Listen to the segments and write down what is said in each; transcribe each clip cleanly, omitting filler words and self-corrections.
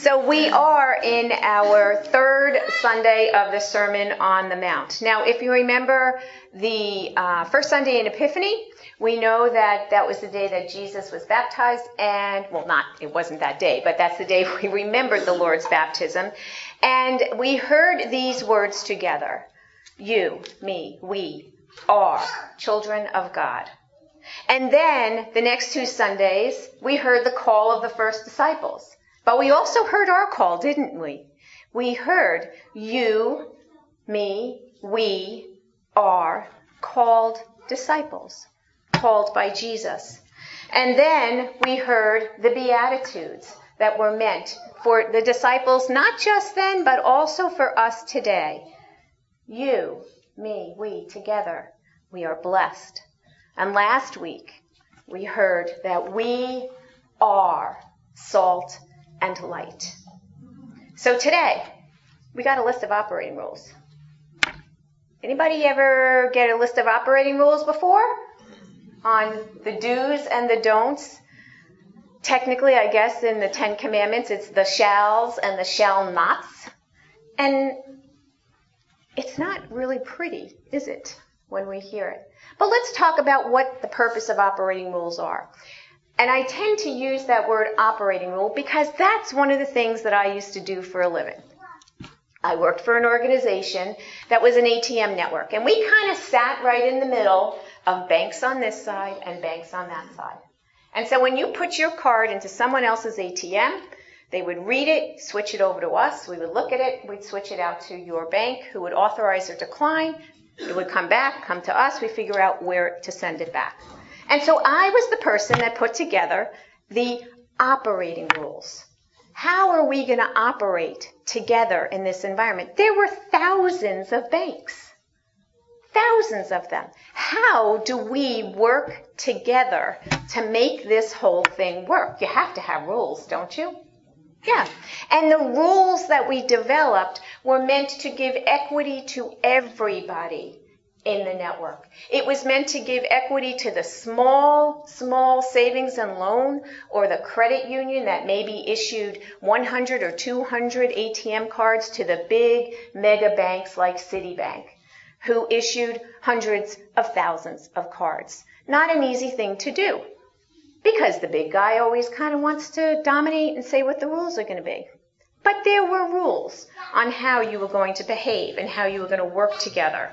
So we are in our third Sunday of the Sermon on the Mount. Now, if you remember the first Sunday in Epiphany, we know that that was the day that Jesus was baptized, and, well, it wasn't that day, but that's the day we remembered the Lord's baptism. And we heard these words together. You, me, we are children of God. And then the next two Sundays, we heard the call of the first disciples. But we also heard our call, didn't we? We heard you, me, we are called disciples, called by Jesus. And then we heard the Beatitudes that were meant for the disciples, not just then, but also for us today. You, me, we, together, we are blessed. And last week, we heard that we are salt and light. So today, we got a list of operating rules. Anybody ever get a list of operating rules before? On the do's and the don'ts? Technically, I guess in the Ten Commandments, it's the shalls and the shall nots. And it's not really pretty, is it, when we hear it? But let's talk about what the purpose of operating rules are. And I tend to use that word operating rule because that's one of the things that I used to do for a living. I worked for an organization that was an ATM network, and we kind of sat right in the middle of banks on this side and banks on that side. And so when you put your card into someone else's ATM, they would read it, switch it over to us, we would look at it, we'd switch it out to your bank, who would authorize or decline. It would come to us, we figure out where to send it back. And so I was the person that put together the operating rules. How are we going to operate together in this environment? There were thousands of banks, thousands of them. How do we work together to make this whole thing work? You have to have rules, don't you? Yeah. And the rules that we developed were meant to give equity to everybody in the network. It was meant to give equity to the small savings and loan or the credit union that maybe issued 100 or 200 ATM cards to the big mega banks like Citibank, who issued hundreds of thousands of cards. Not an easy thing to do, because the big guy always kind of wants to dominate and say what the rules are going to be. But there were rules on how you were going to behave and how you were going to work together.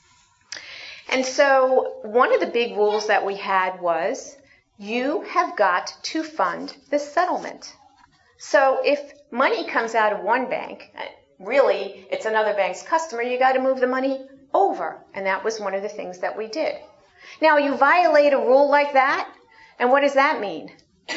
And so one of the big rules that we had was you have got to fund the settlement. So if money comes out of one bank, really it's another bank's customer, you got to move the money over. And that was one of the things that we did. Now you violate a rule like that, and what does that mean?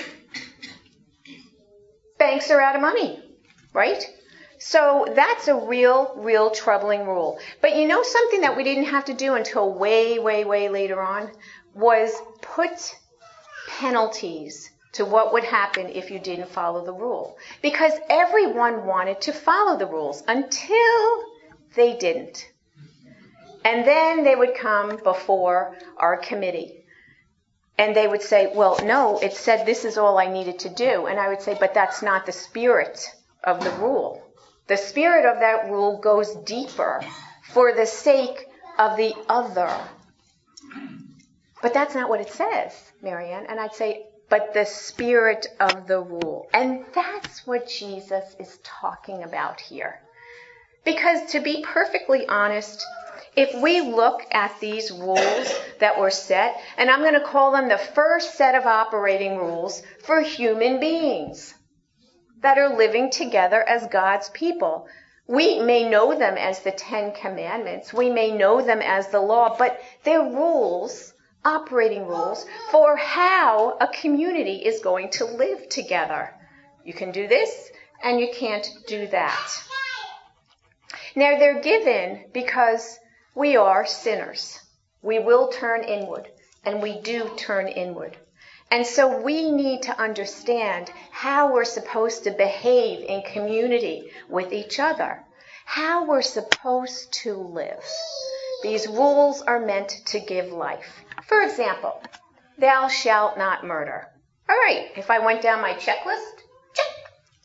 Banks are out of money, right? So that's a real troubling rule. But you know something that we didn't have to do until way later on was put penalties to what would happen if you didn't follow the rule. Because everyone wanted to follow the rules until they didn't. And then they would come before our committee. And they would say, well, no, it said this is all I needed to do. And I would say, but that's not the spirit of the rule. The spirit of that rule goes deeper for the sake of the other. But that's not what it says, Marianne. And I'd say, but the spirit of the rule. And that's what Jesus is talking about here. Because to be perfectly honest, if we look at these rules that were set, and I'm going to call them the first set of operating rules for human beings that are living together as God's people. We may know them as the Ten Commandments. We may know them as the law, but they're rules, operating rules, for how a community is going to live together. You can do this, and you can't do that. Now, they're given because we are sinners. We will turn inward, and we do turn inward. And so we need to understand how we're supposed to behave in community with each other, how we're supposed to live. These rules are meant to give life. For example, thou shalt not murder. All right, if I went down my checklist, check,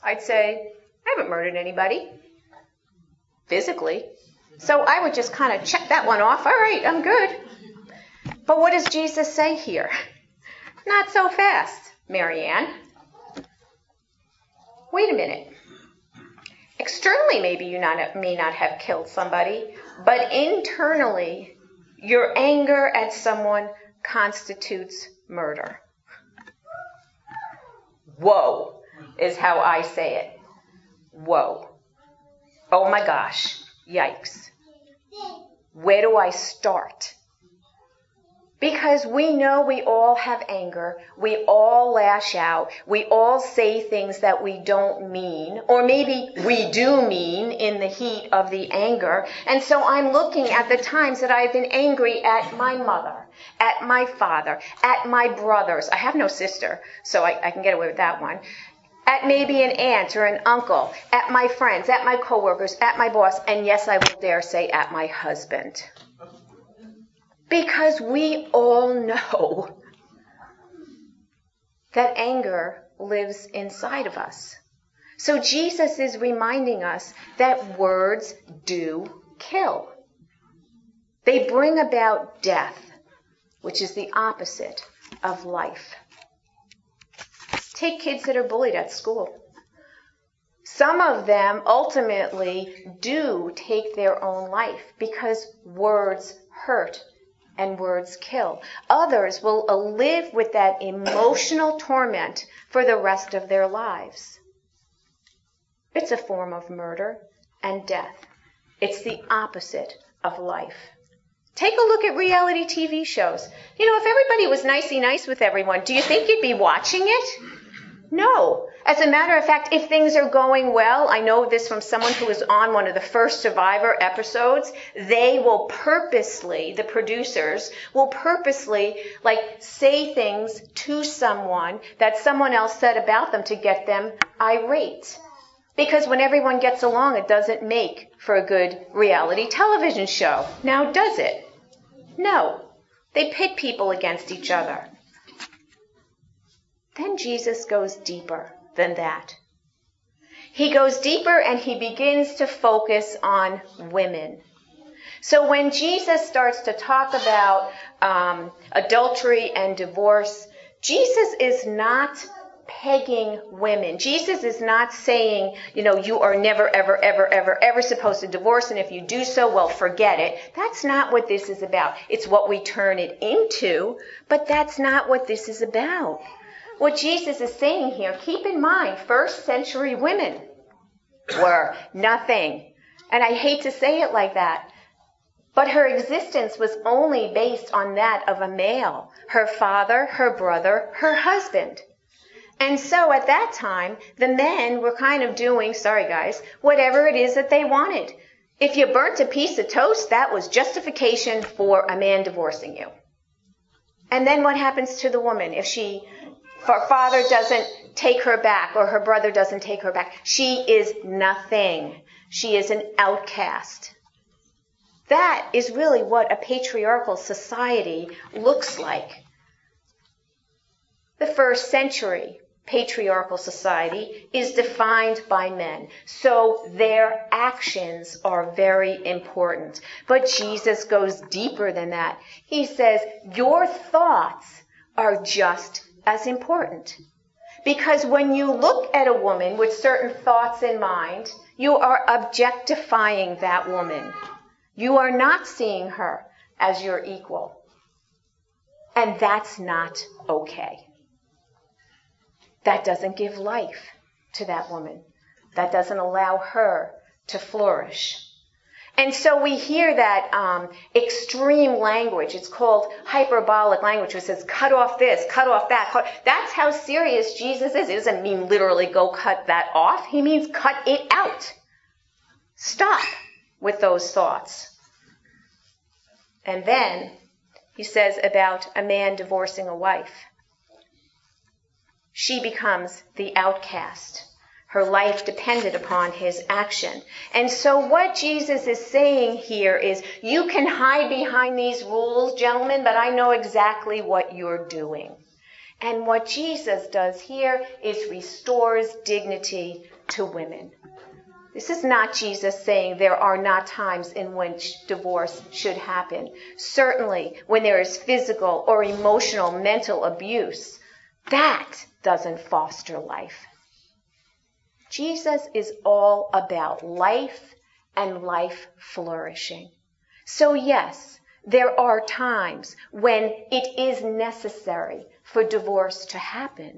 I'd say, I haven't murdered anybody physically. So I would just kind of check that one off. All right, I'm good. But what does Jesus say here? Not so fast, Marianne. Wait a minute. Externally, maybe you may not have killed somebody, but internally, your anger at someone constitutes murder. Whoa, is how I say it. Whoa. Oh my gosh. Yikes. Where do I start? Because we know we all have anger. We all lash out. We all say things that we don't mean, or maybe we do mean in the heat of the anger. And so I'm looking at the times that I've been angry at my mother, at my father, at my brothers. I have no sister, so I can get away with that one. At maybe an aunt or an uncle, at my friends, at my coworkers, at my boss, and yes, I will dare say at my husband. Because we all know that anger lives inside of us. So Jesus is reminding us that words do kill. They bring about death, which is the opposite of life. Take kids that are bullied at school. Some of them ultimately do take their own life because words hurt and words kill. Others will live with that emotional torment for the rest of their lives. It's a form of murder and death. It's the opposite of life. Take a look at reality TV shows. You know, if everybody was nicey nice with everyone, do you think you'd be watching it? No. As a matter of fact, if things are going well, I know this from someone who was on one of the first Survivor episodes, they will purposely, the producers, will purposely say things to someone that someone else said about them to get them irate. Because when everyone gets along, it doesn't make for a good reality television show. Now, does it? No. They pit people against each other. Then Jesus goes deeper than that. He goes deeper and he begins to focus on women. So when Jesus starts to talk about adultery and divorce, Jesus is not pegging women. Jesus is not saying, you are never, ever, ever, ever, ever supposed to divorce, and if you do so, well, forget it. That's not what this is about. It's what we turn it into, but that's not what this is about. What Jesus is saying here, keep in mind, first century women were nothing. And I hate to say it like that, but her existence was only based on that of a male, her father, her brother, her husband. And so at that time, the men were kind of doing, sorry guys, whatever it is that they wanted. If you burnt a piece of toast, that was justification for a man divorcing you. And then what happens to the woman if her father doesn't take her back or her brother doesn't take her back? She is nothing. She is an outcast. That is really what a patriarchal society looks like. The first century patriarchal society is defined by men. So their actions are very important. But Jesus goes deeper than that. He says, your thoughts are just as important. Because when you look at a woman with certain thoughts in mind, you are objectifying that woman. You are not seeing her as your equal. And that's not okay. That doesn't give life to that woman. That doesn't allow her to flourish. And so we hear that extreme language. It's called hyperbolic language, which says cut off this, cut off that. That's how serious Jesus is. It doesn't mean literally go cut that off. He means cut it out. Stop with those thoughts. And then he says about a man divorcing a wife. She becomes the outcast. Her life depended upon his action. And so what Jesus is saying here is, you can hide behind these rules, gentlemen, but I know exactly what you're doing. And what Jesus does here is restores dignity to women. This is not Jesus saying there are not times in which divorce should happen. Certainly, when there is physical or emotional, mental abuse, that doesn't foster life. Jesus is all about life and life flourishing. So yes, there are times when it is necessary for divorce to happen.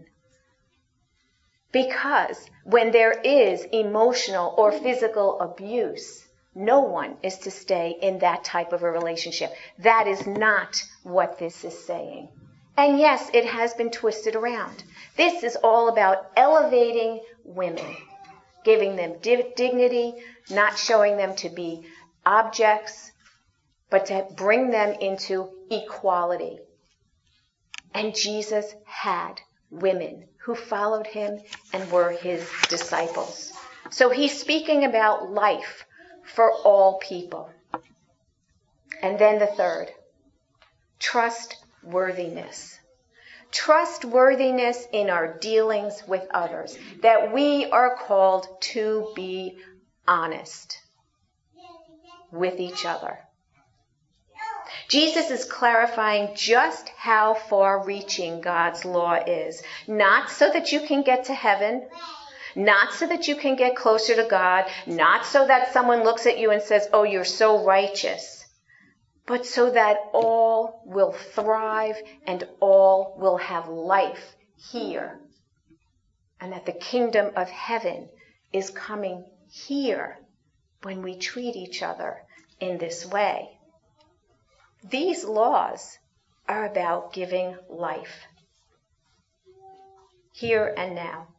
Because when there is emotional or physical abuse, no one is to stay in that type of a relationship. That is not what this is saying. And yes, it has been twisted around. This is all about elevating women, giving them dignity, not showing them to be objects, but to bring them into equality. And Jesus had women who followed him and were his disciples. So he's speaking about life for all people. And then the third, trustworthiness. Trustworthiness in our dealings with others, that we are called to be honest with each other. Jesus is clarifying just how far-reaching God's law is, not so that you can get to heaven, not so that you can get closer to God, not so that someone looks at you and says, oh, you're so righteous, but so that all will thrive and all will have life here, and that the kingdom of heaven is coming here when we treat each other in this way. These laws are about giving life here and now.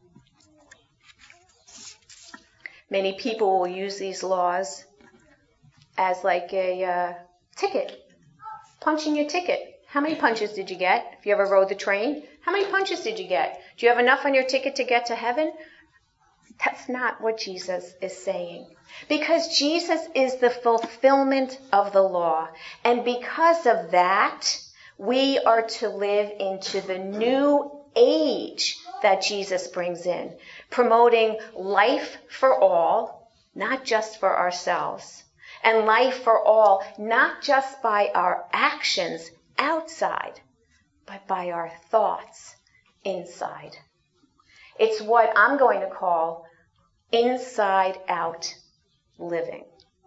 Many people will use these laws as like a ticket, punching your ticket. How many punches did you get? If you ever rode the train, how many punches did you get? Do you have enough on your ticket to get to heaven? That's not what Jesus is saying. Because Jesus is the fulfillment of the law. And because of that, we are to live into the new age that Jesus brings in, promoting life for all, not just for ourselves, and life for all, not just by our actions outside, but by our thoughts inside. It's what I'm going to call inside out living.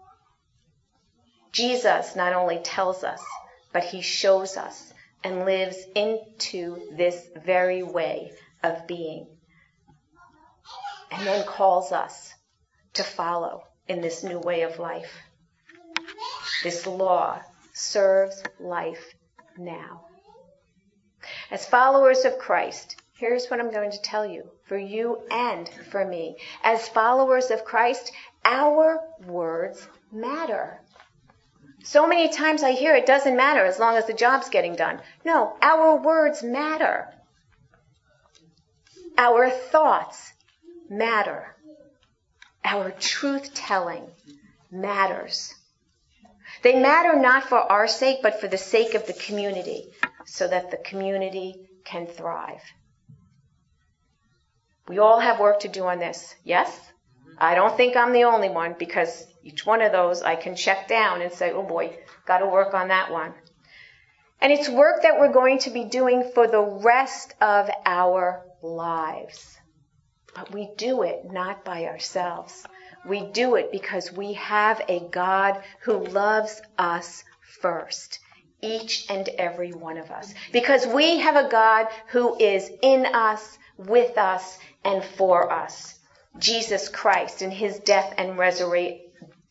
Jesus not only tells us, but he shows us and lives into this very way of being, and then calls us to follow in this new way of life. This law serves life now. As followers of Christ, here's what I'm going to tell you, for you and for me. As followers of Christ, our words matter. So many times I hear it doesn't matter as long as the job's getting done. No, our words matter. Our thoughts matter. Our truth-telling matters. They matter not for our sake, but for the sake of the community, so that the community can thrive. We all have work to do on this, yes? I don't think I'm the only one, because each one of those I can check down and say, oh boy, got to work on that one. And it's work that we're going to be doing for the rest of our lives. But we do it not by ourselves. We do it because we have a God who loves us first, each and every one of us. Because we have a God who is in us, with us, and for us. Jesus Christ, in his death and resurrection,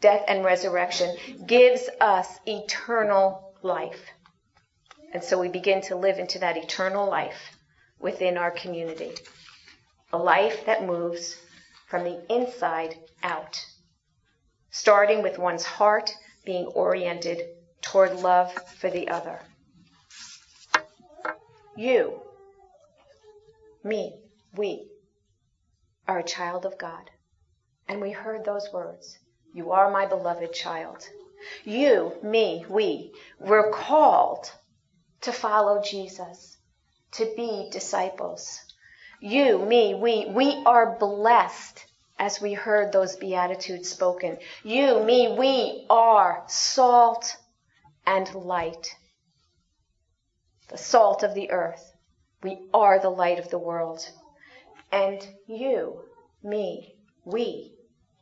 gives us eternal life. And so we begin to live into that eternal life within our community. A life that moves from the inside out, starting with one's heart being oriented toward love for the other. You, me, we are a child of God. And we heard those words. You are my beloved child. You, me, we were called to follow Jesus, to be disciples. You, me, we are blessed as we heard those Beatitudes spoken. You, me, we are salt and light. The salt of the earth. We are the light of the world. And you, me, we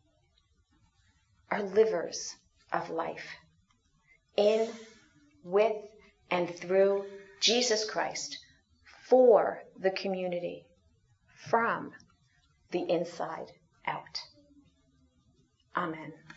are livers of life in, with, and through Jesus Christ for the community from the inside out. Amen.